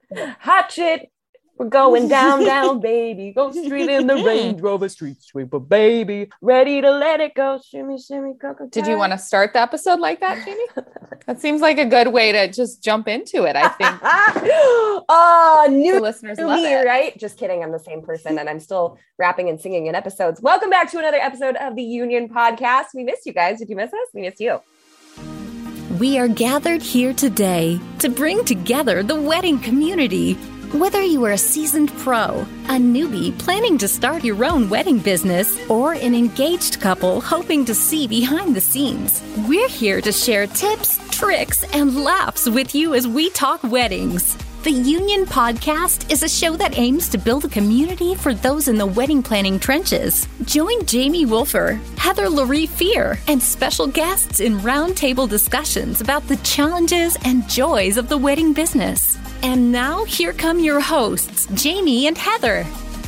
Hatchet. We're going down, down, baby. Go street in the Range Rover street sweeper, baby. Ready to let it go. Shimmy, shimmy, cocoa. Did you want to start the episode like that, Jamie? That seems like a good way to just jump into it, I think. New the listeners love me, it. Right? Just kidding. I'm the same person and I'm still rapping and singing in episodes. Welcome back to another episode of the Union Podcast. We missed you guys. Did you miss us? We missed you. We are gathered here today to bring together the wedding community. Whether you are a seasoned pro, a newbie planning to start your own wedding business, or an engaged couple hoping to see behind the scenes, we're here to share tips, tricks, and laughs with you as we talk weddings. The Union Podcast is a show that aims to build a community for those in the wedding planning trenches. Join Jamie Wolfer, Heather Laurie Fear, and special guests in roundtable discussions about the challenges and joys of the wedding business. And now, here come your hosts, Jamie and Heather.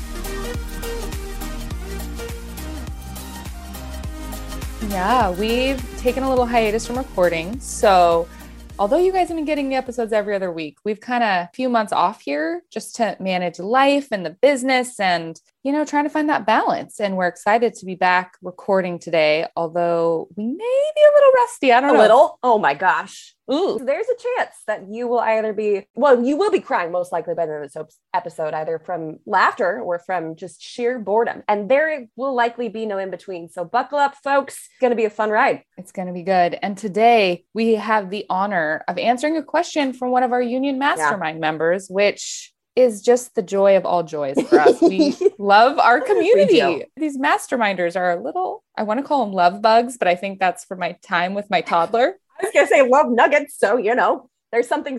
Yeah, we've taken a little hiatus from recording. So although you guys have been getting the episodes every other week, we've kind of a few months off here just to manage life and the business and, trying to find that balance. And we're excited to be back recording today, although we may be a little rusty. I don't know. A little? Oh my gosh. Ooh. There's a chance that you will you will be crying most likely by the end of this episode, either from laughter or from just sheer boredom. And there will likely be no in between. So buckle up, folks. It's going to be a fun ride. It's going to be good. And today we have the honor of answering a question from one of our Union Mastermind members, which is just the joy of all joys for us. We love our community. These masterminders are a little, I want to call them love bugs, but I think that's for my time with my toddler. I was going to say love nuggets. So, there's something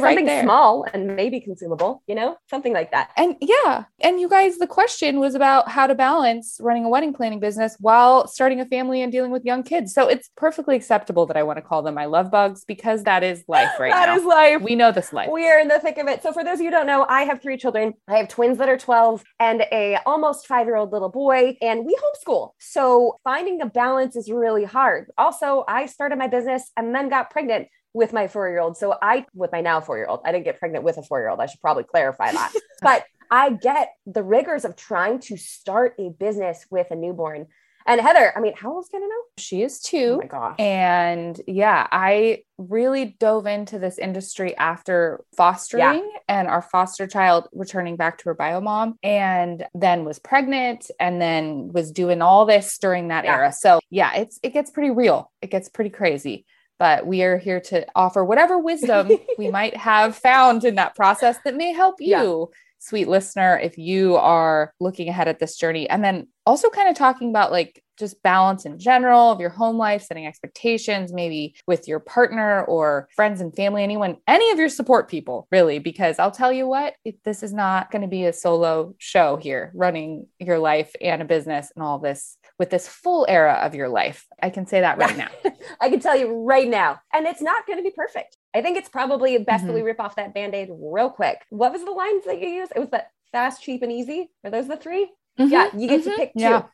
small and maybe consumable, something like that. And yeah. And you guys, the question was about how to balance running a wedding planning business while starting a family and dealing with young kids. So it's perfectly acceptable that I want to call them my love bugs because that is life right now. That is life. We know this life. We are in the thick of it. So for those of you who don't know, I have 3 children. I have twins that are 12 and a almost 5-year-old little boy, and we homeschool. So finding a balance is really hard. Also, I started my business and then got pregnant with my 4-year-old. So with my now 4-year-old, I didn't get pregnant with a 4-year-old. I should probably clarify that. But I get the rigors of trying to start a business with a newborn. And Heather, how old is Kenna now? She is 2. Oh my gosh. And yeah, I really dove into this industry after fostering and our foster child returning back to her bio mom, and then was pregnant and then was doing all this during that era. So yeah, it gets pretty real. It gets pretty crazy. But we are here to offer whatever wisdom we might have found in that process that may help you, sweet listener, if you are looking ahead at this journey. And then also kind of talking about just balance in general of your home life, setting expectations, maybe with your partner or friends and family, any of your support people, really, because I'll tell you what, this is not going to be a solo show here, running your life and a business and all this with this full era of your life. I can say that right now. I can tell you right now. And it's not going to be perfect. I think it's probably best that we rip off that Band-Aid real quick. What was the lines that you used? It was that fast, cheap, and easy. Are those the 3? Yeah, you get to pick 2. Yeah.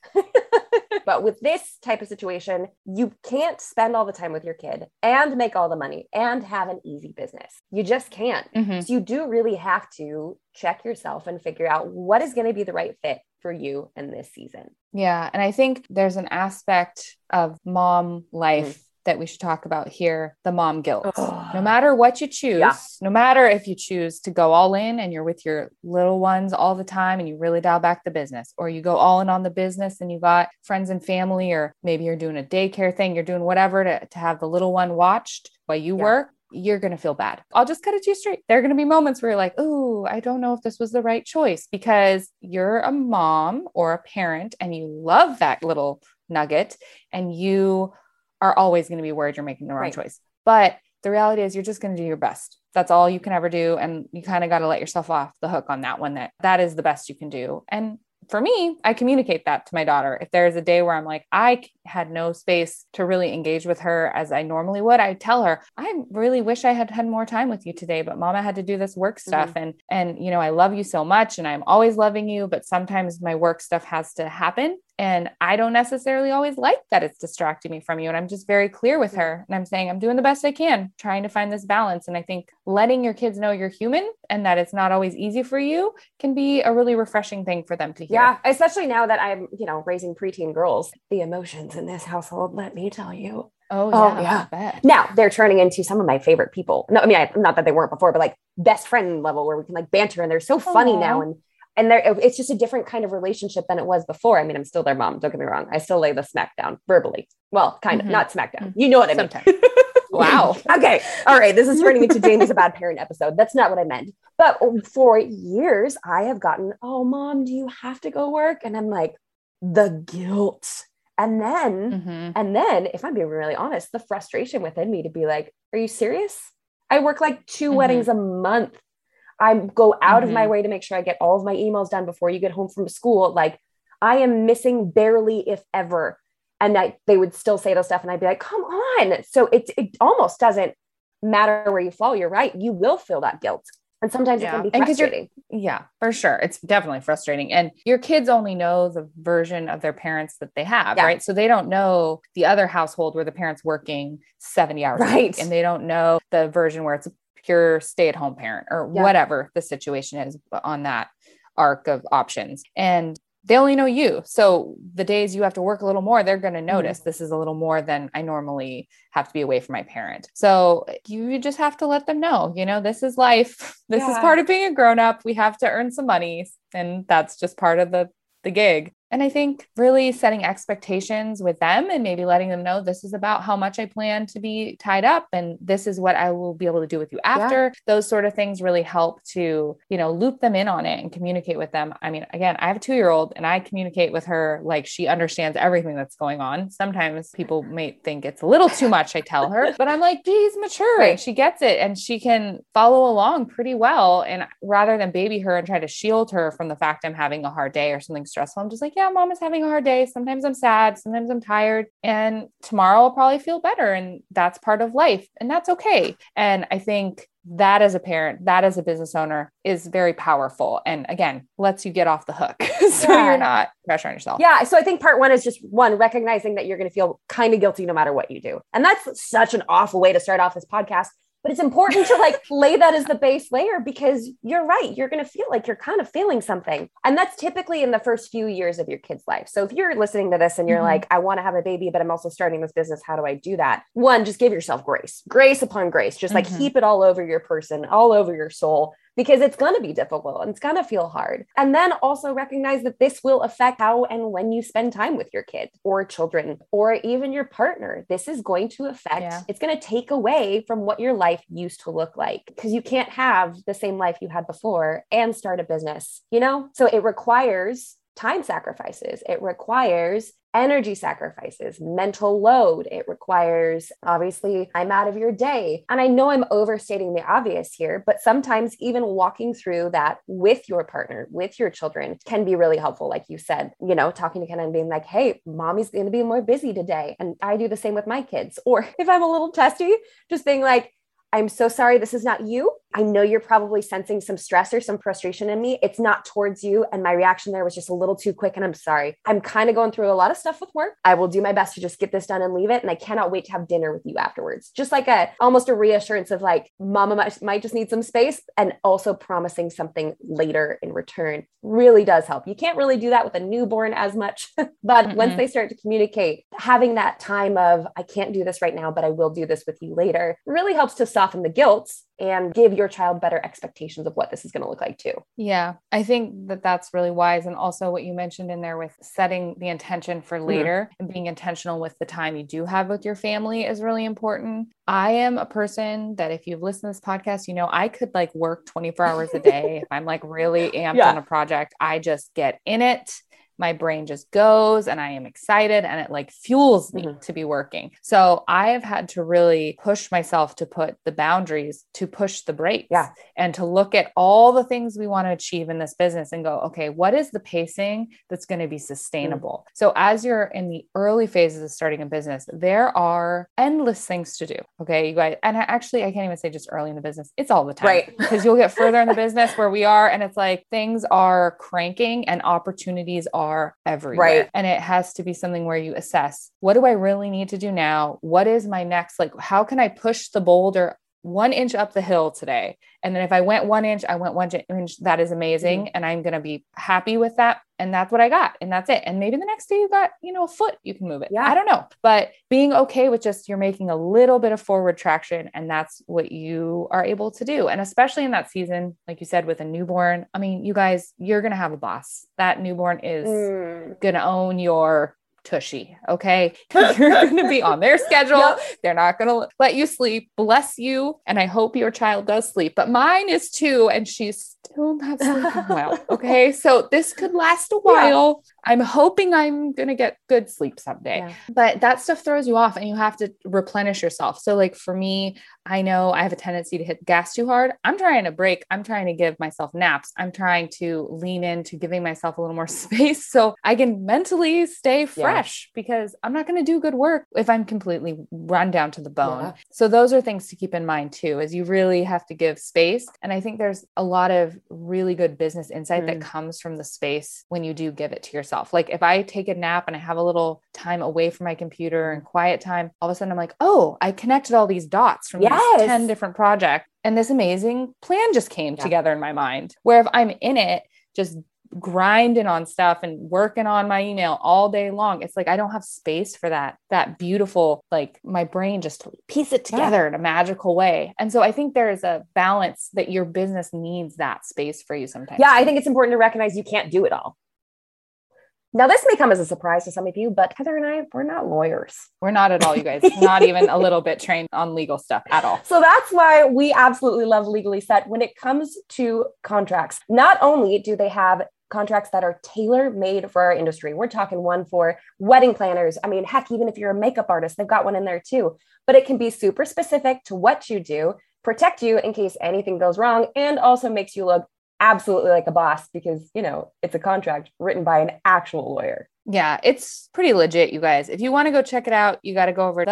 But with this type of situation, you can't spend all the time with your kid and make all the money and have an easy business. You just can't. So you do really have to check yourself and figure out what is going to be the right fit for you in this season. Yeah. And I think there's an aspect of mom life that we should talk about here, the mom guilt. No matter what you choose, no matter if you choose to go all in and you're with your little ones all the time and you really dial back the business, or you go all in on the business and you got friends and family, or maybe you're doing a daycare thing, you're doing whatever to have the little one watched while you work, you're going to feel bad. I'll just cut it to you straight. There are going to be moments where you're like, oh, I don't know if this was the right choice, because you're a mom or a parent and you love that little nugget and you are always going to be worried you're making the wrong choice. But the reality is you're just going to do your best. That's all you can ever do. And you kind of got to let yourself off the hook on that one, that is the best you can do. And for me, I communicate that to my daughter. If there's a day where I'm like, I had no space to really engage with her as I normally would, I tell her, I really wish I had more time with you today, but mama had to do this work stuff. And, I love you so much and I'm always loving you, but sometimes my work stuff has to happen. And I don't necessarily always like that it's distracting me from you. And I'm just very clear with her. And I'm saying, I'm doing the best I can, trying to find this balance. And I think letting your kids know you're human and that it's not always easy for you can be a really refreshing thing for them to hear. Yeah. Especially now that I'm, raising preteen girls, the emotions in this household, let me tell you. Oh yeah. Now they're turning into some of my favorite people. No, I mean, not that they weren't before, but like best friend level where we can like banter and they're so funny now. And it's just a different kind of relationship than it was before. I mean, I'm still their mom. Don't get me wrong. I still lay the smack down verbally. Well, kind of, not smack down. You know what I mean? Sometimes. Wow. Okay. All right. This is turning into Jamie's a bad parent episode. That's not what I meant. But for years, I have gotten, oh, mom, do you have to go work? And I'm like, the guilt. And then if I'm being really honest, the frustration within me to be like, are you serious? I work like 2 weddings a month. I go out of my way to make sure I get all of my emails done before you get home from school. Like I am missing barely, if ever. And they would still say those stuff. And I'd be like, come on. So it almost doesn't matter where you fall. You're right. You will feel that guilt. And sometimes it can be frustrating. Yeah, for sure. It's definitely frustrating. And your kids only know the version of their parents that they have, right? So they don't know the other household where the parent's working 70 hours a week, and they don't know the version where it's a pure stay-at-home parent or whatever the situation is on that arc of options. And they only know you. So the days you have to work a little more, they're going to notice this is a little more than I normally have to be away from my parent. So you just have to let them know, this is life. This is part of being a grown-up. We have to earn some money, and that's just part of the gig. And I think really setting expectations with them and maybe letting them know this is about how much I plan to be tied up. And this is what I will be able to do with you after. Those sort of things really help to, loop them in on it and communicate with them. I mean, again, I have a 2-year-old and I communicate with her like she understands everything that's going on. Sometimes people may think it's a little too much, I tell her, but I'm like, geez, mature. Right. She gets it and she can follow along pretty well. And rather than baby her and try to shield her from the fact I'm having a hard day or something stressful, I'm just like, yeah, mom is having a hard day. Sometimes I'm sad. Sometimes I'm tired. And tomorrow I'll probably feel better. And that's part of life. And that's okay. And I think that as a parent, that as a business owner is very powerful. And again, lets you get off the hook. So you're not pressuring yourself. Yeah. So I think part one is just recognizing that you're going to feel kind of guilty no matter what you do. And that's such an awful way to start off this podcast. But it's important to lay that as the base layer because you're right. You're going to feel like you're kind of feeling something. And that's typically in the first few years of your kid's life. So if you're listening to this and you're like, I want to have a baby, but I'm also starting this business. How do I do that? One, just give yourself grace upon grace. Just heap it all over your person, all over your soul. Because it's going to be difficult and it's going to feel hard. And then also recognize that this will affect how and when you spend time with your kids or children or even your partner. This is going to affect, it's going to take away from what your life used to look like because you can't have the same life you had before and start a business, So it requires time sacrifices. It requires energy sacrifices, mental load. It requires, obviously, time out of your day. And I know I'm overstating the obvious here, but sometimes even walking through that with your partner, with your children can be really helpful. Like you said, talking to Ken and being like, hey, mommy's going to be more busy today. And I do the same with my kids. Or if I'm a little testy, just being like, I'm so sorry. This is not you. I know you're probably sensing some stress or some frustration in me. It's not towards you. And my reaction there was just a little too quick. And I'm sorry. I'm kind of going through a lot of stuff with work. I will do my best to just get this done and leave it. And I cannot wait to have dinner with you afterwards. Just like almost a reassurance of like, mama might just need some space and also promising something later in return really does help. You can't really do that with a newborn as much, but once they start to communicate, having that time of, I can't do this right now, but I will do this with you later really helps to soften the guilt and give your child better expectations of what this is going to look like too. Yeah, I think that that's really wise. And also what you mentioned in there with setting the intention for later and being intentional with the time you do have with your family is really important. I am a person that if you've listened to this podcast, I could work 24 hours a day. If I'm really amped on a project, I just get in it. My brain just goes and I am excited and it fuels me to be working. So I have had to really push myself to put the boundaries, to push the brakes and to look at all the things we want to achieve in this business and go, okay, what is the pacing that's going to be sustainable? So as you're in the early phases of starting a business, there are endless things to do. Okay, you guys, and actually I can't even say just early in the business. It's all the time, right? Because you'll get further in the business where we are. And it's things are cranking and opportunities are are everywhere. Right. And it has to be something where you assess, what do I really need to do now? What is my next, like, how can I push the boulder 1 inch up the hill today? And then if I went 1 inch, I went 1 inch. That is amazing. Mm-hmm. And I'm going to be happy with that. And that's what I got. And that's it. And maybe the next day you got, a foot, you can move it. Yeah. I don't know, but being okay with just, you're making a little bit of forward traction, and that's what you are able to do. And especially in that season, like you said, with a newborn, I mean, you guys, you're going to have a boss. That newborn is going to own your tushy. Okay. You're going to be on their schedule. Yep. They're not going to let you sleep. Bless you. And I hope your child does sleep, but mine is 2 and she's still not sleeping well. Okay. So this could last a while. Yeah. I'm hoping I'm going to get good sleep someday, but that stuff throws you off and you have to replenish yourself. So like for me, I know I have a tendency to hit the gas too hard. I'm trying to break. I'm trying to give myself naps. I'm trying to lean into giving myself a little more space so I can mentally stay fresh, because I'm not going to do good work if I'm completely run down to the bone. Yeah. So those are things to keep in mind too, is you really have to give space. And I think there's a lot of really good business insight that comes from the space when you do give it to yourself. Like if I take a nap and I have a little time away from my computer and quiet time, all of a sudden I'm like, oh, I connected all these dots from these 10 different projects. And this amazing plan just came together in my mind, where if I'm in it, just grinding on stuff and working on my email all day long, it's like, I don't have space for that beautiful, like my brain just piece it together in a magical way. And so I think there is a balance that your business needs that space for you sometimes. Yeah. I think it's important to recognize you can't do it all. Now, this may come as a surprise to some of you, but Heather and I, we're not lawyers. We're not at all, you guys. Not even a little bit trained on legal stuff at all. So that's why we absolutely love Legally Set when it comes to contracts. Not only do they have contracts that are tailor-made for our industry. We're talking one for wedding planners. I mean, heck, even if you're a makeup artist, they've got one in there too. But it can be super specific to what you do, protect you in case anything goes wrong, and also makes you look absolutely like a boss because, it's a contract written by an actual lawyer. Yeah, it's pretty legit, you guys. If you want to go check it out, you got to go over to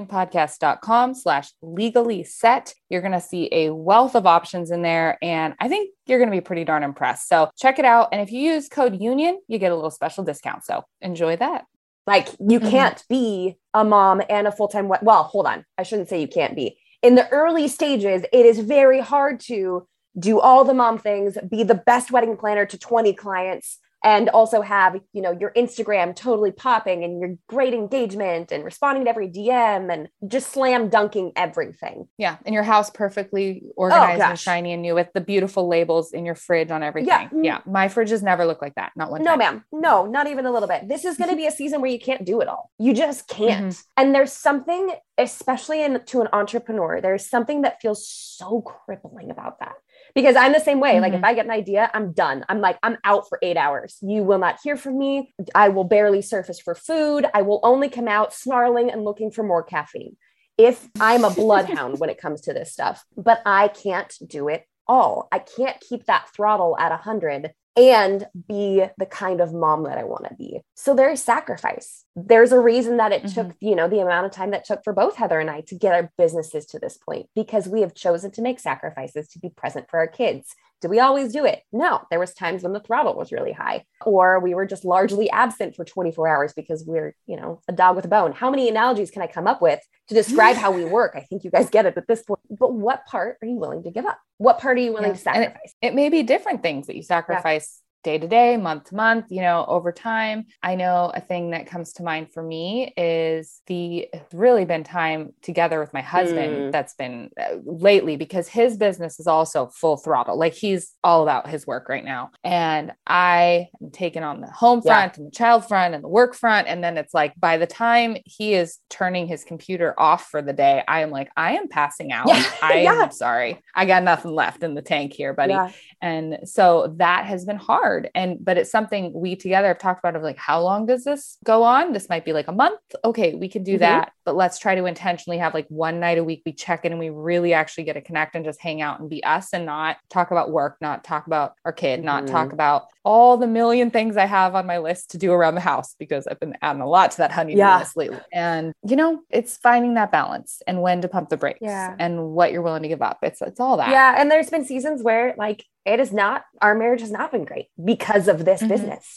theunionpodcast.com/legally-set. You're going to see a wealth of options in there. And I think you're going to be pretty darn impressed. So check it out. And if you use code UNION, you get a little special discount. So enjoy that. Like you can't be a mom and a full-time. Well, hold on. I shouldn't say you can't be. In the early stages, it is very hard to do all the mom things, be the best wedding planner to 20 clients, and also have, your Instagram totally popping and your great engagement and responding to every DM and just slam dunking everything. Yeah. And your house perfectly organized and shiny and new with the beautiful labels in your fridge on everything. Yeah. My fridges never look like that. Not one time. No, ma'am. No, not even a little bit. This is going to be a season where you can't do it all. You just can't. Mm-hmm. And there's something, especially to an entrepreneur, there's something that feels so crippling about that. Because I'm the same way. Mm-hmm. Like if I get an idea, I'm done. I'm out for 8 hours. You will not hear from me. I will barely surface for food. I will only come out snarling and looking for more caffeine. If I'm a bloodhound when it comes to this stuff, but I can't do it all. I can't keep that throttle at 100 and be the kind of mom that I want to be. So there's sacrifice. There's a reason that it took, the amount of time that took for both Heather and I to get our businesses to this point, because we have chosen to make sacrifices to be present for our kids. Do we always do it? No, there was times when the throttle was really high, or we were just largely absent for 24 hours because we're, a dog with a bone. How many analogies can I come up with to describe how we work? I think you guys get it at this point, but what part are you willing to give up? What part are you willing to sacrifice? It may be different things that you sacrifice day to day, month to month, over time. I know a thing that comes to mind for me is it's really been time together with my husband that's been lately, because his business is also full throttle. Like he's all about his work right now. And I am taking on the home front and the child front and the work front. And then it's like, by the time he is turning his computer off for the day, I am like, I am passing out. I'm sorry. I got nothing left in the tank here, buddy. Yeah. And so that has been hard. But it's something we together have talked about of like, how long does this go on? This might be like a month. Okay, we can do that, but let's try to intentionally have like one night a week we check in and we really actually get to connect and just hang out and be us and not talk about work, not talk about our kid, not talk about all the million things I have on my list to do around the house, because I've been adding a lot to that honeymoon list lately. And it's finding that balance and when to pump the brakes and what you're willing to give up. It's all that. Yeah. And there's been seasons where like our marriage has not been great because of this business.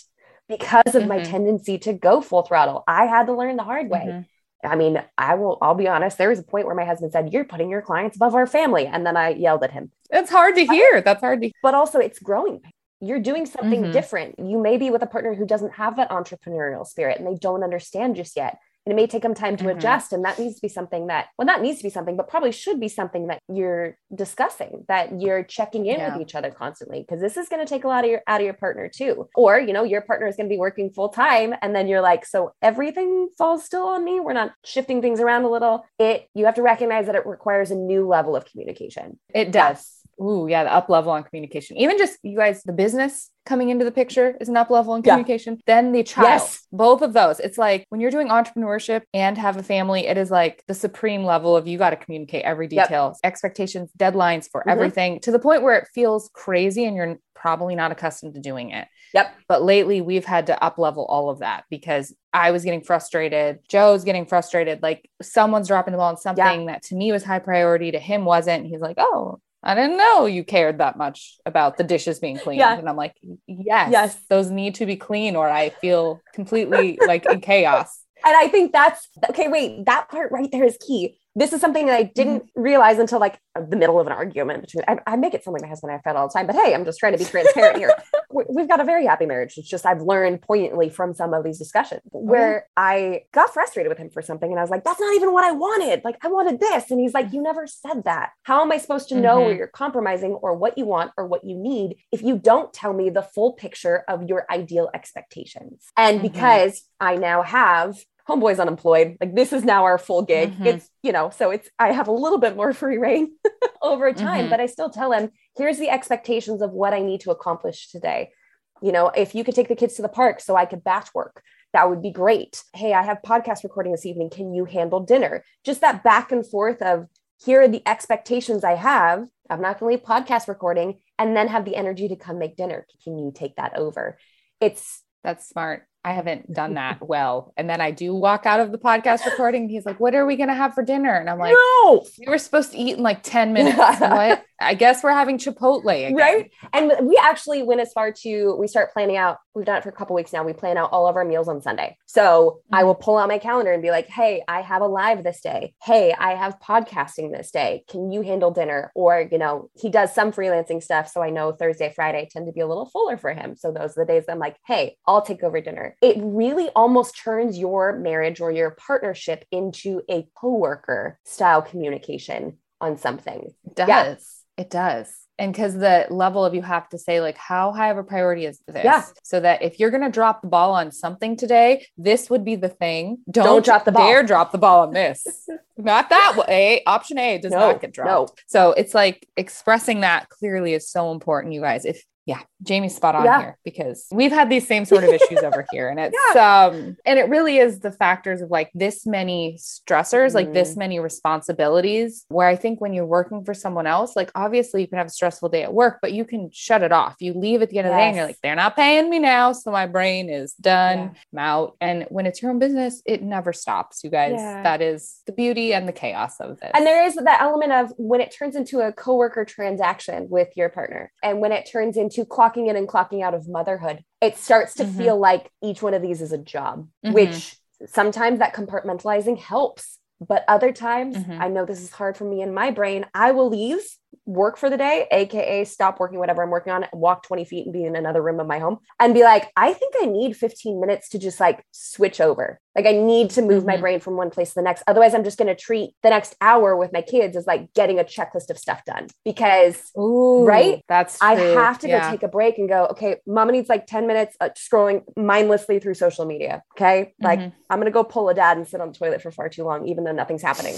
because of my tendency to go full throttle. I had to learn the hard way. I mean, I'll be honest. There was a point where my husband said, "You're putting your clients above our family." And then I yelled at him. It's hard to hear. That's hard to hear. But also it's growing. You're doing something different. You may be with a partner who doesn't have that entrepreneurial spirit and they don't understand just yet. And it may take them time to adjust. And that needs to be something that, well, not needs to be something, but probably should be something that you're discussing, that you're checking in with each other constantly. Because this is going to take a lot of out of your partner too. Or, you know, your partner is going to be working full time. And then you're like, so everything falls still on me. We're not shifting things around a little. You have to recognize that it requires a new level of communication. It does. Ooh, yeah. The up level on communication, even just you guys, the business coming into the picture is an up level in communication. Then the child, both of those. It's like when you're doing entrepreneurship and have a family, it is like the supreme level of you got to communicate every detail, expectations, deadlines for everything, to the point where it feels crazy and you're probably not accustomed to doing it. But lately we've had to up level all of that because I was getting frustrated. Joe's getting frustrated. Like someone's dropping the ball on something that to me was high priority, to him wasn't. He's like, "Oh, I didn't know you cared that much about the dishes being cleaned." And I'm like, yes, those need to be clean or I feel completely like in chaos. And I think that's okay. Wait, that part right there is key. This is something that I didn't realize until like the middle of an argument between, I make it sound like my husband and I fight all the time, but hey, I'm just trying to be transparent here. We've got a very happy marriage. It's just, I've learned poignantly from some of these discussions where I got frustrated with him for something. And I was like, that's not even what I wanted. Like, I wanted this. And he's like, you never said that. How am I supposed to know where you're compromising or what you want or what you need if you don't tell me the full picture of your ideal expectations? And because I now have homeboy's unemployed, like this is now our full gig. It's, you know, so I have a little bit more free reign over time, but I still tell him, here's the expectations of what I need to accomplish today. You know, if you could take the kids to the park so I could batch work, that would be great. Hey, I have podcast recording this evening. Can you handle dinner? Just that back and forth of, here are the expectations I have. I'm not going to leave podcast recording and then have the energy to come make dinner. Can you take that over? That's smart. I haven't done that well. And then I do walk out of the podcast recording. And he's like, "What are we going to have for dinner?" And I'm like, "No, we were supposed to eat in like 10 minutes. What? I guess we're having Chipotle again." Right. And we actually went as far to, we start planning out, we've done it for a couple of weeks now. We plan out all of our meals on Sunday. So I will pull out my calendar and be like, "Hey, I have a live this day. Hey, I have podcasting this day. Can you handle dinner?" Or, you know, he does some freelancing stuff. So I know Thursday, Friday tend to be a little fuller for him. So those are the days that I'm like, "Hey, I'll take over dinner." It really almost turns your marriage or your partnership into a coworker style communication on something. It does. It does. And because the level of, you have to say like, how high of a priority is this? So that if you're going to drop the ball on something today, this would be the thing. Don't drop the ball. Dare drop the ball on this. Not that way. Option A does not get dropped. So it's like expressing that clearly is so important, you guys. Jamie's spot on here because we've had these same sort of issues over here. And it's, and it really is the factors of like this many stressors, like this many responsibilities, where I think when you're working for someone else, like obviously you can have a stressful day at work, but you can shut it off. You leave at the end of the day and you're like, they're not paying me now. So my brain is done. I'm out. And when it's your own business, it never stops, you guys. That is the beauty and the chaos of this. And there is that element of when it turns into a coworker transaction with your partner, and when it turns into clocking in and clocking out of motherhood, it starts to feel like each one of these is a job, which sometimes that compartmentalizing helps. But other times, I know this is hard for me in my brain. I will leave work for the day, AKA stop working, whatever I'm working on, walk 20 feet and be in another room of my home and be like, I think I need 15 minutes to just like switch over. Like I need to move my brain from one place to the next. Otherwise, I'm just going to treat the next hour with my kids as like getting a checklist of stuff done because, that's true. I have to go take a break and go, okay, mama needs like 10 minutes scrolling mindlessly through social media. Okay. Like I'm going to go pull a dad and sit on the toilet for far too long, even though nothing's happening,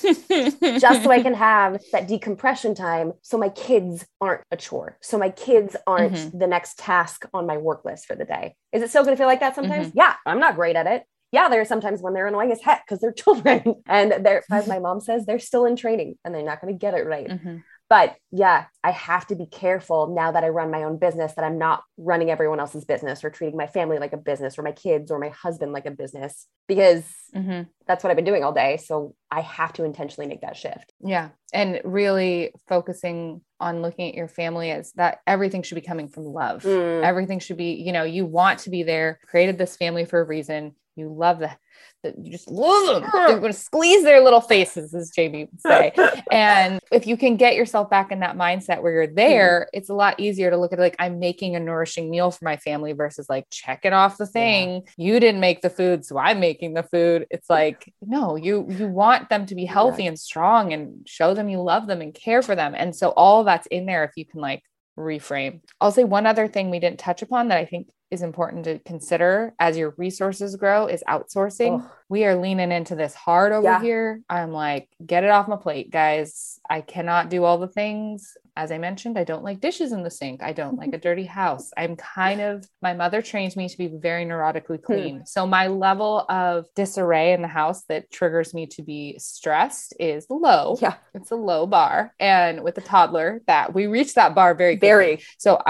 just so I can have that decompression time. So my kids aren't a chore. So my kids aren't the next task on my work list for the day. Is it still going to feel like that sometimes? Yeah. I'm not great at it. Yeah, there are sometimes when they're annoying as heck because they're children and they're, as my mom says, they're still in training and they're not going to get it right. But yeah, I have to be careful now that I run my own business, that I'm not running everyone else's business or treating my family like a business or my kids or my husband like a business, because that's what I've been doing all day. So I have to intentionally make that shift. Yeah. And really focusing on looking at your family as that everything should be coming from love. Everything should be, you know, you want to be there, created this family for a reason. You love that you just love them. You're going to squeeze their little faces, as Jamie would say. And if you can get yourself back in that mindset where you're there, it's a lot easier to look at it like, I'm making a nourishing meal for my family versus like checking off the thing. You didn't make the food, so I'm making the food. It's like, no, you want them to be healthy and strong and show them you love them and care for them. And so all that's in there if you can like reframe. I'll say one other thing we didn't touch upon that I think is important to consider as your resources grow is outsourcing. We are leaning into this hard over here. I'm like, get it off my plate, guys. I cannot do all the things. As I mentioned, I don't like dishes in the sink. I don't like a dirty house. My mother trained me to be very neurotically clean. So my level of disarray in the house that triggers me to be stressed is low. Yeah. It's a low bar. And with a toddler that we reached that bar very quickly. So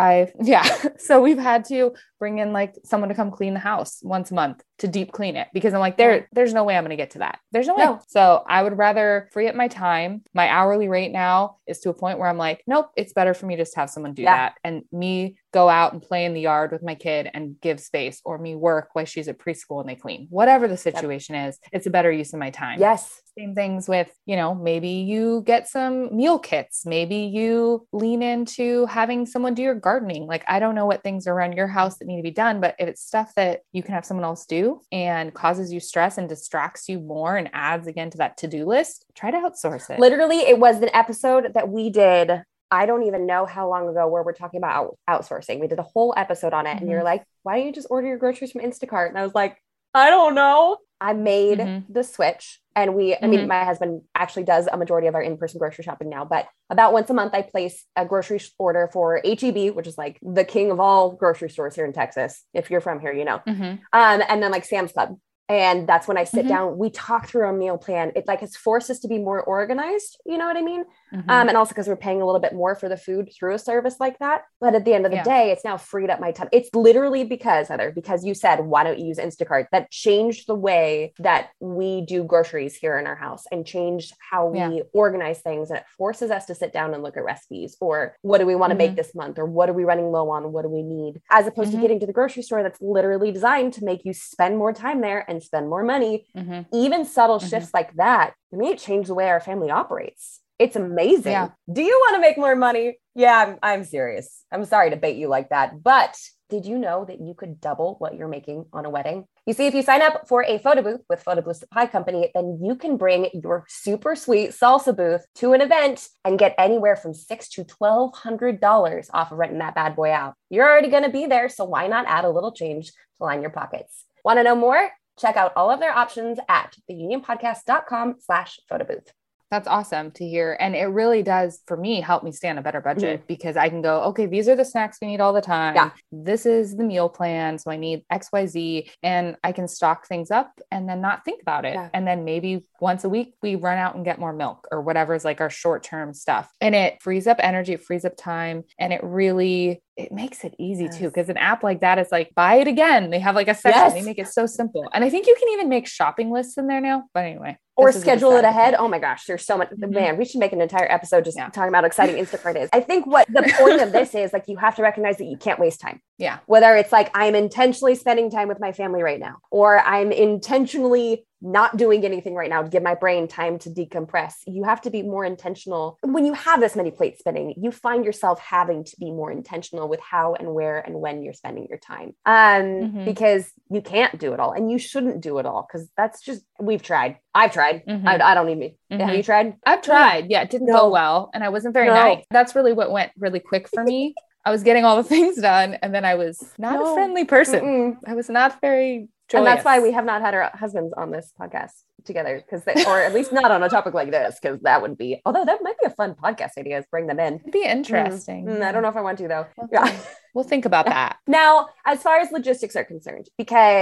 so we've had to bring in like someone to come clean the house once a month to deep clean it because I'm like, there's no way I'm going to get to that. There's no way. So I would rather free up my time. My hourly rate now is to a point where I'm like, nope, it's better for me just to have someone do that. And me go out and play in the yard with my kid and give space, or me work while she's at preschool and they clean, whatever the situation is, it's a better use of my time. Yes. Same things with, you know, maybe you get some meal kits. Maybe you lean into having someone do your gardening. Like, I don't know what things are around your house that need to be done, but if it's stuff that you can have someone else do and causes you stress and distracts you more and adds again to that to-do list, try to outsource it. Literally, it was an episode that we did, I don't even know how long ago, where we're talking about outsourcing. We did a whole episode on it and you're like, why don't you just order your groceries from Instacart? And I was like, I don't know. I made the switch, and I mean, my husband actually does a majority of our in-person grocery shopping now, but about once a month I place a grocery order for HEB, which is like the king of all grocery stores here in Texas. If you're from here, you know, and then like Sam's Club. And that's when I sit down, we talk through a meal plan. It like has forced us to be more organized. You know what I mean? And also because we're paying a little bit more for the food through a service like that. But at the end of the day, it's now freed up my time. It's literally because, Heather, because you said, why don't you use Instacart? That changed the way that we do groceries here in our house and changed how we organize things. And it forces us to sit down and look at recipes, or what do we want to make this month? Or what are we running low on? What do we need? As opposed to getting to the grocery store that's literally designed to make you spend more time there and spend more money. Even subtle shifts like that, to me, it changed the way our family operates. It's amazing. Do you want to make more money? Yeah, I'm serious. I'm sorry to bait you like that, but did you know that you could double what you're making on a wedding? You see, if you sign up for a photo booth with Photo Booth Supply Company, then you can bring your super sweet salsa booth to an event and get anywhere from $600 to $1,200 off of renting that bad boy out. You're already going to be there, so why not add a little change to line your pockets? Want to know more? Check out all of their options at theunionpodcast.com/photobooth. That's awesome to hear. And it really does, for me, help me stay on a better budget because I can go, okay, these are the snacks we need all the time. This is the meal plan. So I need XYZ, and I can stock things up and then not think about it. And then maybe once a week we run out and get more milk or whatever is like our short-term stuff. And it frees up energy, it frees up time. And it makes it easy too. Because an app like that is like, buy it again. They have like a section. They make it so simple. And I think you can even make shopping lists in there now. But anyway. Or schedule it ahead. Oh my gosh, there's so much. Man, we should make an entire episode just talking about how exciting Instacart is. I think what the point of this is, like, you have to recognize that you can't waste time. Whether it's like, I'm intentionally spending time with my family right now, or I'm intentionally not doing anything right now to give my brain time to decompress. You have to be more intentional. When you have this many plates spinning, you find yourself having to be more intentional with how and where and when you're spending your time. Because you can't do it all, and you shouldn't do it all, because that's just, we've tried. I've tried. I don't need me. Have you tried? I've tried. Yeah, it didn't go well. And I wasn't very nice. That's really what went really quick for me. I was getting all the things done, and then I was not a friendly person. I was not very joyous. And that's why we have not had our husbands on this podcast together, or at least not on a topic like this, because that would be, although that might be a fun podcast idea, is bring them in. It'd be interesting. I don't know if I want to though. We'll think about that. Now, as far as logistics are concerned, because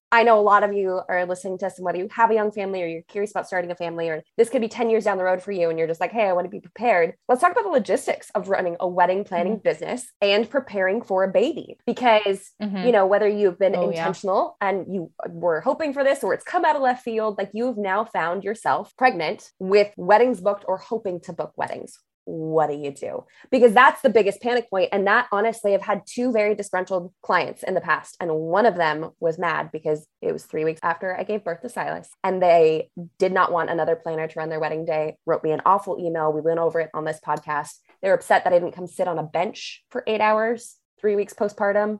I know a lot of you are listening to us, and whether you have a young family or you're curious about starting a family, or this could be 10 years down the road for you and you're just like, hey, I want to be prepared. Let's talk about the logistics of running a wedding planning business and preparing for a baby. Because, you know, whether you've been intentional and you were hoping for this or it's come out of left field, like you've now found yourself pregnant with weddings booked or hoping to book weddings. What do you do? Because that's the biggest panic point. And that, honestly, I've had 2 very disgruntled clients in the past. And one of them was mad because it was 3 weeks after I gave birth to Silas. And they did not want another planner to run their wedding day, wrote me an awful email. We went over it on this podcast. They were upset that I didn't come sit on a bench for 8 hours, 3 weeks postpartum.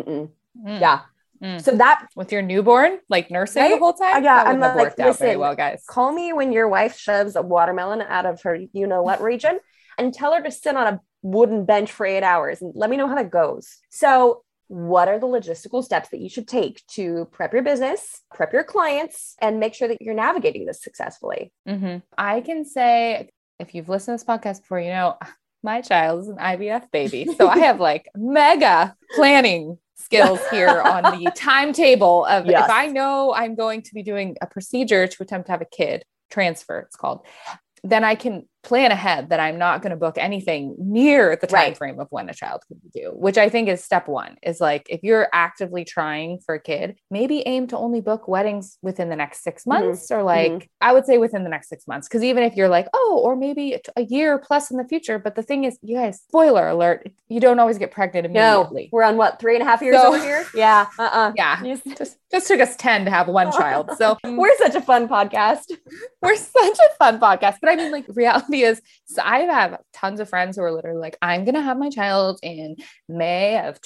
Yeah. So that with your newborn, like nursing the whole time. Yeah. I'm like, worked out very well, guys. Call me when your wife shoves a watermelon out of her, you know what region, and tell her to sit on a wooden bench for 8 hours and let me know how that goes. So what are the logistical steps that you should take to prep your business, prep your clients, and make sure that you're navigating this successfully? I can say, if you've listened to this podcast before, you know, my child is an IVF baby. So I have like mega planning skills here on the timetable of if I know I'm going to be doing a procedure to attempt to have a kid, transfer, it's called, then I can plan ahead that I'm not going to book anything near the time frame of when a child could be due, which I think is step one, is like, if you're actively trying for a kid, maybe aim to only book weddings within the next 6 months, or like, I would say within the next 6 months. Cause even if you're like, oh, or maybe a year plus in the future, but the thing is, you guys, spoiler alert, you don't always get pregnant immediately. No, we're on what, 3.5 years over here? Yeah. Yeah. Just took us 10 to have one child. So we're such a fun podcast. We're such a fun podcast. But I mean, like, reality is, so I have tons of friends who are literally like, I'm going to have my child in May of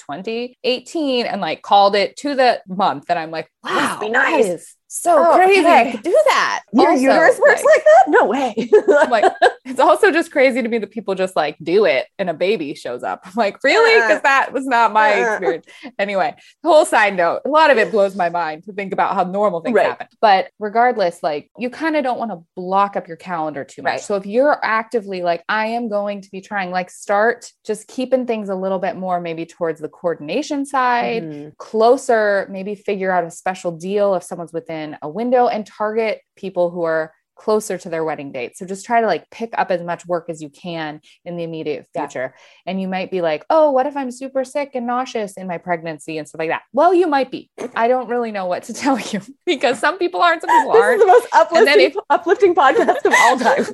2018, and like called it to the month. And I'm like, wow, be nice. That is so crazy to do that. Your also, uterus works like that? No way. Like, it's also just crazy to me that people just like do it and a baby shows up. I'm like, really? Because that was not my experience. Anyway, whole side note, a lot of it blows my mind to think about how normal things happen. But regardless, like, you kind of don't want to block up your calendar too much. So if you're actively like, I am going to be trying, like, start just keeping things a little bit more, maybe towards the coordination side, closer, maybe figure out a special deal if someone's within a window, and target people who are closer to their wedding date. So just try to like pick up as much work as you can in the immediate future. And you might be like, oh, what if I'm super sick and nauseous in my pregnancy and stuff like that? Well, you might be. I don't really know what to tell you, because some people aren't, some people aren't. This is the most uplifting podcast of all time.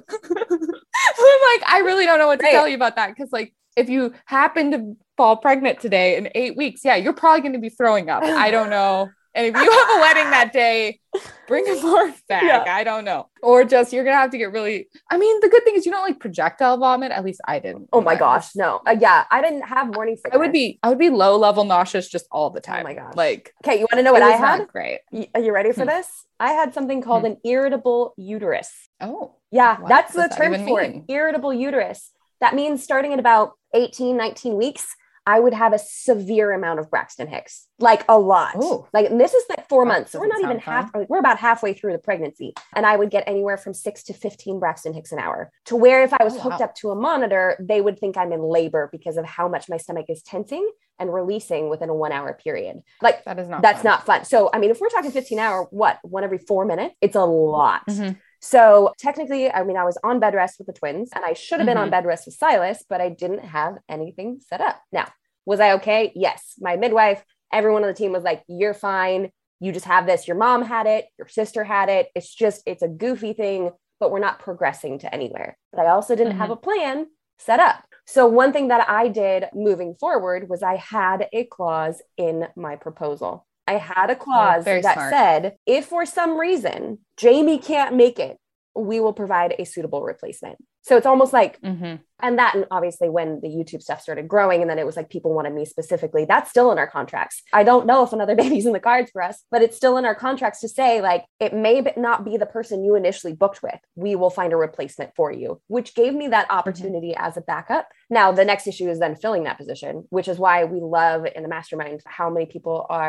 I'm like, I really don't know what to tell you about that. Cause like, if you happen to fall pregnant today in 8 weeks, you're probably going to be throwing up. I don't know. And if you have a wedding that day, bring a barf bag. I don't know. Or just, you're going to have to get really, I mean, the good thing is you don't like projectile vomit. At least I didn't. Oh my gosh. No. I didn't have morning sickness. I would be low level nauseous just all the time. Oh my gosh. Like, okay. You want to know what I had? Great. Are you ready for this? I had something called an irritable uterus. Oh. Yeah. That's the term for it. Irritable uterus. That means starting at about 18, 19 weeks, I would have a severe amount of Braxton Hicks, like a lot. Ooh. Like, and this is like 4 months. So we're not even we're about halfway through the pregnancy. And I would get anywhere from 6 to 15 Braxton Hicks an hour, to where if I was hooked up to a monitor, they would think I'm in labor because of how much my stomach is tensing and releasing within a 1 hour period. Like, that's not fun. So, I mean, if we're talking 15 hour, one every 4 minutes, it's a lot. So technically, I mean, I was on bed rest with the twins, and I should have been on bed rest with Silas, but I didn't have anything set up. Now, was I okay? Yes. My midwife, everyone on the team was like, you're fine. You just have this. Your mom had it. Your sister had it. It's a goofy thing, but we're not progressing to anywhere. But I also didn't have a plan set up. So one thing that I did moving forward was I had a clause in my proposal. I had a clause that said, if for some reason Jamie can't make it, we will provide a suitable replacement. So it's almost like, and obviously when the YouTube stuff started growing, and then it was like, people wanted me specifically, that's still in our contracts. I don't know if another baby's in the cards for us, but it's still in our contracts to say, like, it may not be the person you initially booked with. We will find a replacement for you, which gave me that opportunity as a backup. Now, the next issue is then filling that position, which is why we love in the mastermind how many people are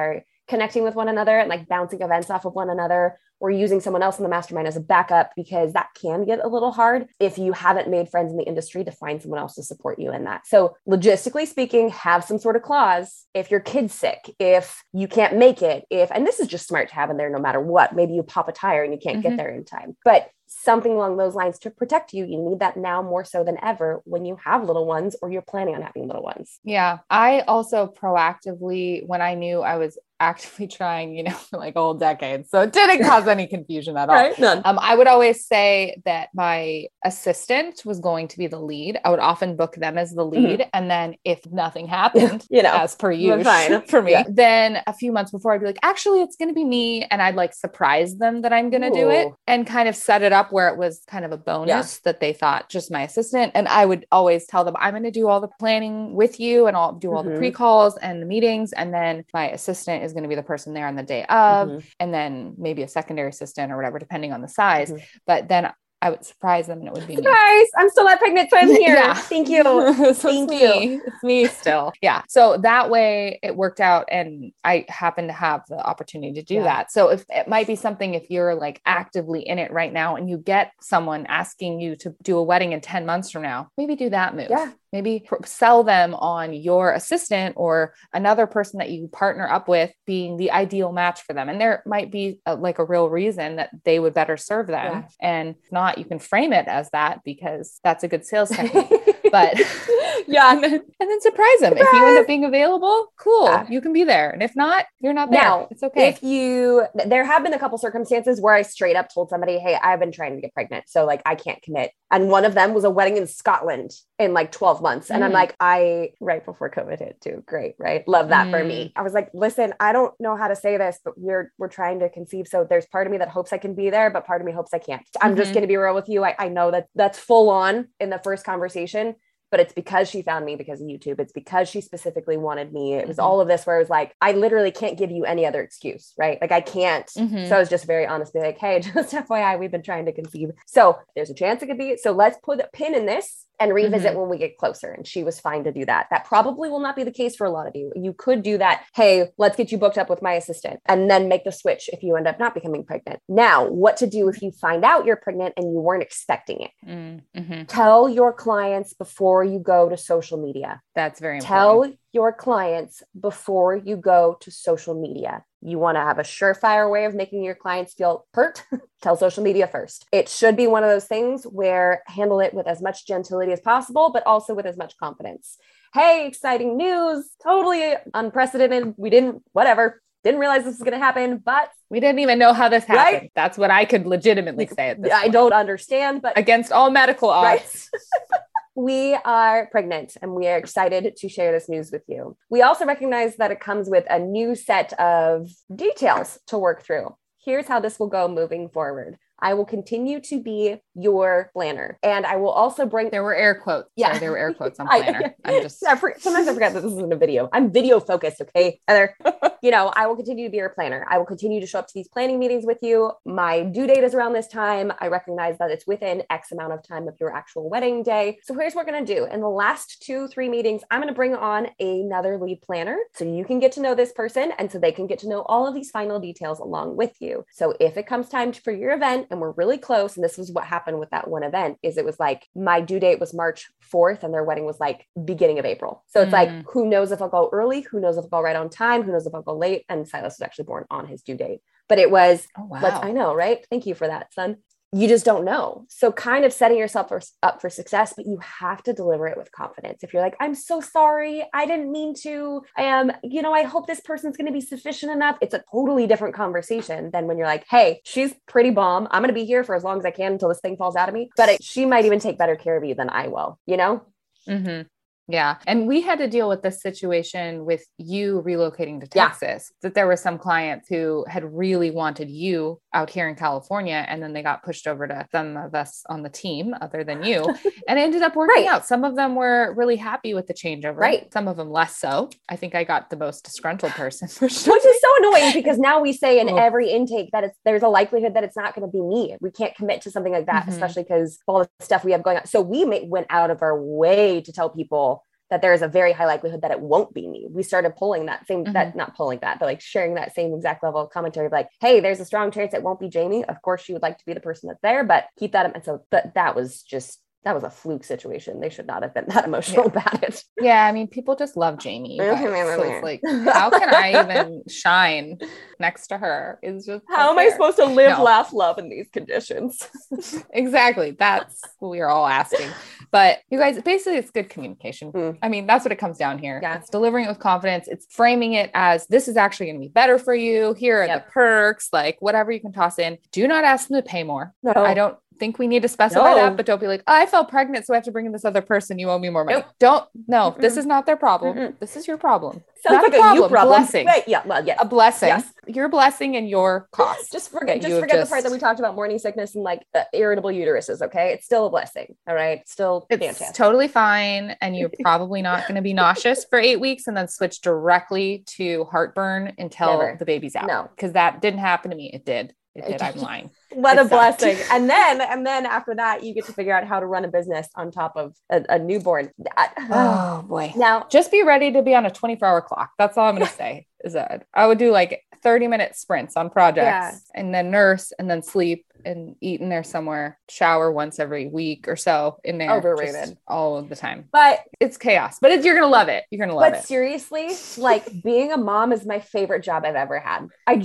connecting with one another and like bouncing events off of one another, or using someone else in the mastermind as a backup, because that can get a little hard if you haven't made friends in the industry to find someone else to support you in that. So logistically speaking, have some sort of clause. If your kid's sick, if you can't make it, and this is just smart to have in there no matter what, maybe you pop a tire and you can't get there in time, but something along those lines to protect you. You need that now more so than ever when you have little ones or you're planning on having little ones. Yeah. I also proactively, when I knew I was actively trying, for like a whole decade, so it didn't cause any confusion at all. Right? None. I would always say that my assistant was going to be the lead. I would often book them as the lead. And then if nothing happened, as per usual for me, then a few months before I'd be like, actually, it's going to be me. And I'd like surprise them that I'm going to do it and kind of set it up where it was kind of a bonus that they thought just my assistant. And I would always tell them, I'm going to do all the planning with you and I'll do all the pre-calls and the meetings. And then my assistant is going to be the person there on the day of, and then maybe a secondary assistant or whatever, depending on the size. But then I would surprise them and it would be surprise. Me. I'm still not pregnant, so I'm here. Thank you. Thank you. It's me still. Yeah. So that way it worked out and I happen to have the opportunity to do that. So if it might be something, if you're like actively in it right now and you get someone asking you to do a wedding in 10 months from now, maybe do that move. Yeah. Maybe sell them on your assistant or another person that you partner up with being the ideal match for them. And there might be a real reason that they would better serve them. Yeah. And if not, you can frame it as that because that's a good sales technique. But and then surprise them. If you end up being available, cool. Yeah. You can be there. And if not, you're not there. Now, it's okay. There have been a couple circumstances where I straight up told somebody, hey, I've been trying to get pregnant. So like, I can't commit. And one of them was a wedding in Scotland in like 12 months. And I'm like, right before COVID hit too. Great. Right. Love that for me. I was like, listen, I don't know how to say this, but we're trying to conceive. So there's part of me that hopes I can be there, but part of me hopes I can't. I'm just going to be real with you. I know that that's full on in the first conversation, but it's because she found me because of YouTube. It's because she specifically wanted me. It was all of this where I was like, I literally can't give you any other excuse, right? Like I can't. So I was just very honest, be like, hey, just FYI, we've been trying to conceive. So there's a chance it could be. So let's put a pin in this and revisit when we get closer. And she was fine to do that. That probably will not be the case for a lot of you. You could do that. Hey, let's get you booked up with my assistant and then make the switch if you end up not becoming pregnant. Now, what to do if you find out you're pregnant and you weren't expecting it? Tell your clients before you go to social media. That's very important. Tell your clients before you go to social media. You want to have a surefire way of making your clients feel hurt? Tell social media first. It should be one of those things where handle it with as much gentility as possible, but also with as much confidence. Hey, exciting news. Totally unprecedented. Didn't realize this was going to happen, but we didn't even know how this happened. Right? That's what I could legitimately say at this point. I don't understand, but against all medical odds. Right? We are pregnant and we are excited to share this news with you. We also recognize that it comes with a new set of details to work through. Here's how this will go moving forward. I will continue to be your planner. And I will also there were air quotes. Yeah. Sorry, there were air quotes on planner. Sometimes I forget that this isn't a video. I'm video focused. Okay. Heather, I will continue to be your planner. I will continue to show up to these planning meetings with you. My due date is around this time. I recognize that it's within X amount of time of your actual wedding day. So here's what we're going to do. In the last 2-3 meetings, I'm going to bring on another lead planner so you can get to know this person and so they can get to know all of these final details along with you. So if it comes time for your event, and we're really close. And this was what happened with that one event is it was like my due date was March 4th and their wedding was like beginning of April. So it's like, who knows if I'll go early? Who knows if I'll go right on time? Who knows if I'll go late? And Silas was actually born on his due date, but it was, I know, right? Thank you for that, son. You just don't know. So kind of setting yourself up for success, but you have to deliver it with confidence. If you're like, I'm so sorry, I didn't mean to, I hope this person's going to be sufficient enough. It's a totally different conversation than when you're like, hey, she's pretty bomb. I'm going to be here for as long as I can until this thing falls out of me. But she might even take better care of you than I will, Yeah. And we had to deal with this situation with you relocating to Texas, that there were some clients who had really wanted you out here in California. And then they got pushed over to some of us on the team other than you and it ended up working out. Some of them were really happy with the changeover. Right. Some of them less so. I think I got the most disgruntled person for sure. Which is so annoying because now we say in every intake that there's a likelihood that it's not going to be me. We can't commit to something like that, especially because of all the stuff we have going on. So we went out of our way to tell people that there is a very high likelihood that it won't be me. We started pulling that same, that not pulling that, but like sharing that same exact level of commentary of like, hey, there's a strong chance it won't be Jamie. Of course she would like to be the person that's there, but keep that. And so that was a fluke situation. They should not have been that emotional about it. Yeah. I mean, people just love Jamie. So it's like, how can I even shine next to her? Is just how am I supposed to live, laugh, love in these conditions? Exactly. That's what we are all asking. But you guys, basically it's good communication. I mean, that's what it comes down here. Yeah. It's delivering it with confidence. It's framing it as this is actually going to be better for you. Here are the perks, like whatever you can toss in. Do not ask them to pay more. No. I don't think we need to specify that, but don't be like, I felt pregnant, so I have to bring in this other person. You owe me more money. This is not their problem. This is your problem. Sounds like a you problem. Blessing. Right. Yeah. Well, yes. A blessing. Yes. Your blessing and your cost. Just forget the part that we talked about morning sickness and like irritable uteruses. Okay. It's still a blessing. All right. It's fantastic. Totally fine. And you're probably not going to be nauseous for 8 weeks and then switch directly to heartburn until the baby's out. No, because that didn't happen to me. It did. I'm lying. What a blessing. And then after that, you get to figure out how to run a business on top of a newborn. Oh boy. Now just be ready to be on a 24-hour clock. That's all I'm going to say is that I would do like 30-minute sprints on projects and then nurse and then sleep and eat in there somewhere, shower once every week or so in there. Overrated. All of the time. But it's chaos, but you're going to love it. You're going to love it. But seriously, like being a mom is my favorite job I've ever had.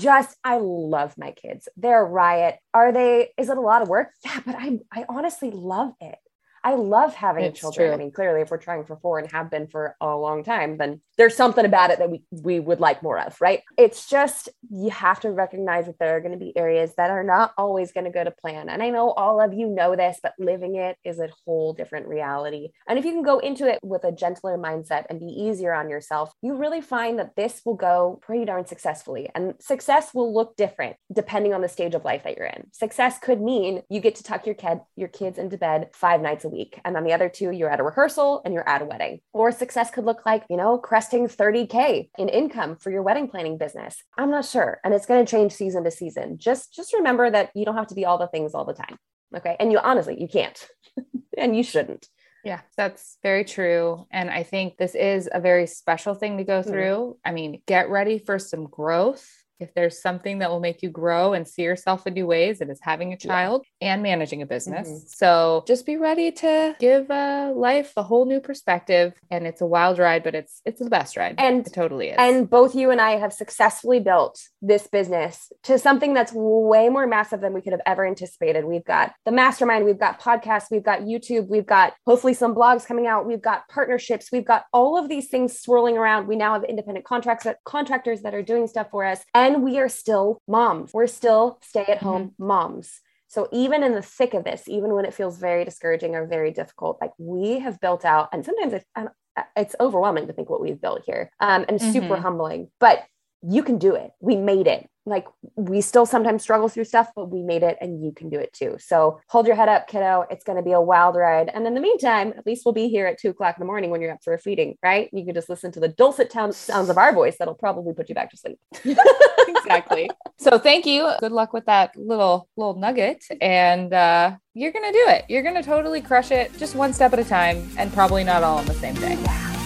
I love my kids. They're a riot. Is it a lot of work? Yeah, but I honestly love it. I love having children. True. I mean, clearly if we're trying for 4 and have been for a long time, then there's something about it that we would like more of, right? It's just, you have to recognize that there are going to be areas that are not always going to go to plan. And I know all of you know this, but living it is a whole different reality. And if you can go into it with a gentler mindset and be easier on yourself, you really find that this will go pretty darn successfully. And success will look different depending on the stage of life that you're in. Success could mean you get to tuck your kids into bed 5 nights a week. And on the other 2, you're at a rehearsal and you're at a wedding. Or success could look like, cresting $30K in income for your wedding planning business. I'm not sure. And it's going to change season to season. Just remember that you don't have to be all the things all the time. Okay. And you can't and you shouldn't. Yeah, that's very true. And I think this is a very special thing to go through. I mean, get ready for some growth. If there's something that will make you grow and see yourself in new ways, it is having a child and managing a business. So just be ready to give life a whole new perspective. And it's a wild ride, but it's the best ride. And it totally is. And both you and I have successfully built this business to something that's way more massive than we could have ever anticipated. We've got the mastermind, we've got podcasts, we've got YouTube, we've got hopefully some blogs coming out. We've got partnerships. We've got all of these things swirling around. We now have independent contractors that are doing stuff for us. And we are still moms. We're still stay-at-home moms. So even in the thick of this, even when it feels very discouraging or very difficult, like we have built out, and sometimes it's overwhelming to think what we've built here, and super humbling, but you can do it. We made it. Like we still sometimes struggle through stuff, but we made it and you can do it too. So hold your head up, kiddo. It's going to be a wild ride. And in the meantime, at least we'll be here at 2:00 in the morning when you're up for a feeding, right? You can just listen to the dulcet sounds of our voice. That'll probably put you back to sleep. Exactly. So thank you. Good luck with that little nugget. And you're going to do it. You're going to totally crush it just one step at a time and probably not all on the same day.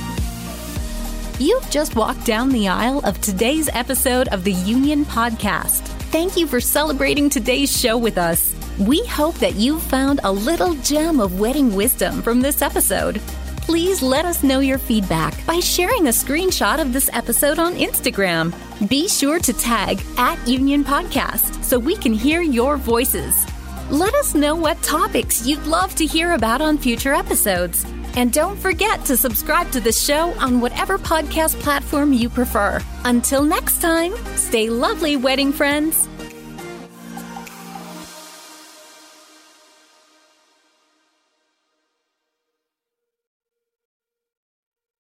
You've just walked down the aisle of today's episode of the Union Podcast. Thank you for celebrating today's show with us. We hope that you found a little gem of wedding wisdom from this episode. Please let us know your feedback by sharing a screenshot of this episode on Instagram. Be sure to tag @Union Podcast so we can hear your voices. Let us know what topics you'd love to hear about on future episodes. And don't forget to subscribe to the show on whatever podcast platform you prefer. Until next time, stay lovely, wedding friends.